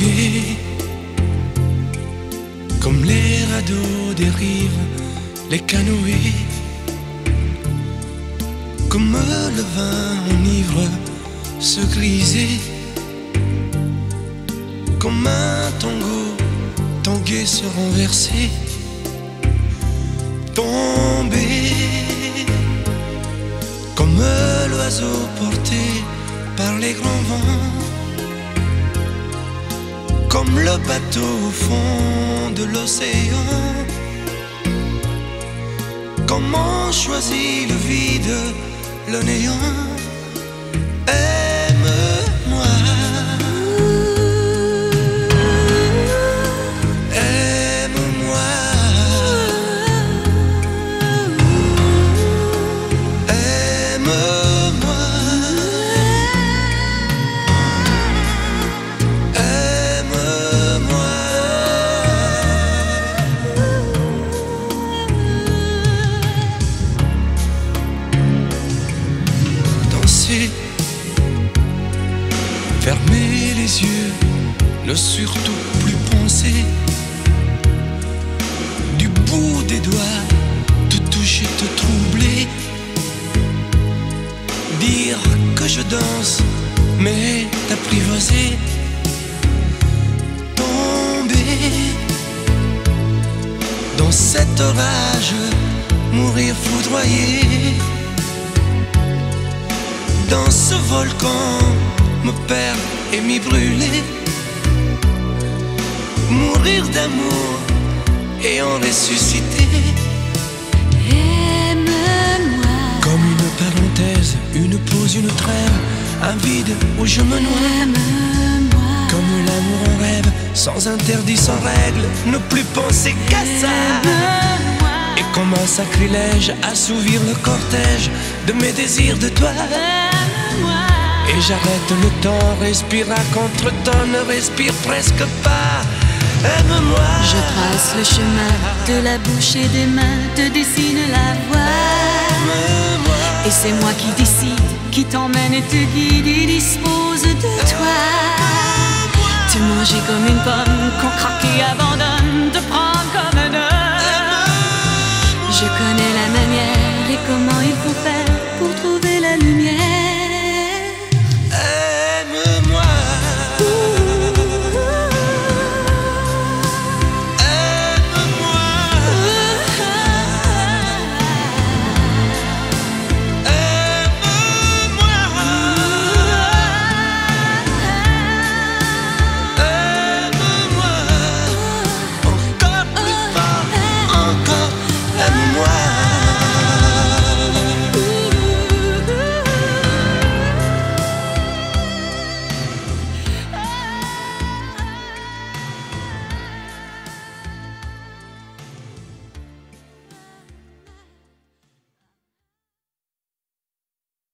naviguer comme les radeaux des rives, les canoës, comme le vin enivre se griser, comme un tango tanguer se renverser, tomber comme l'oiseau porté par les grands vents, comme le bateau au fond de l'océan. Comment choisit le vide, le néant? Aime-moi, aime-moi, aime-moi, aime-moi. Danser, fermer les yeux, ne surtout plus penser, du bout des doigts, te toucher, te troubler, dire que je danse, mais t'apprivoiser, tomber dans cet orage, mourir foudroyé, dans ce volcan, me perdre et m'y brûler, mourir d'amour et en ressusciter. Aime-moi, Comme une parenthèse, une pause, une trêve, un vide où je me noie. aime-moi, Comme l'amour en rêve, sans interdit, sans règle, ne plus penser qu'à ça. aime-moi, Et comme un sacrilège, assouvir le cortège de mes désirs de toi. aime-moi. Et j'arrête le temps, respire à contre-temps, ne respire presque pas. Aime-moi. Je trace le chemin de la bouche et des mains, te dessine la voie. Aime-moi. Et c'est moi qui décide, qui t'emmène et te guide et dispose de toi. Te manger comme une pomme qu'on craquait avant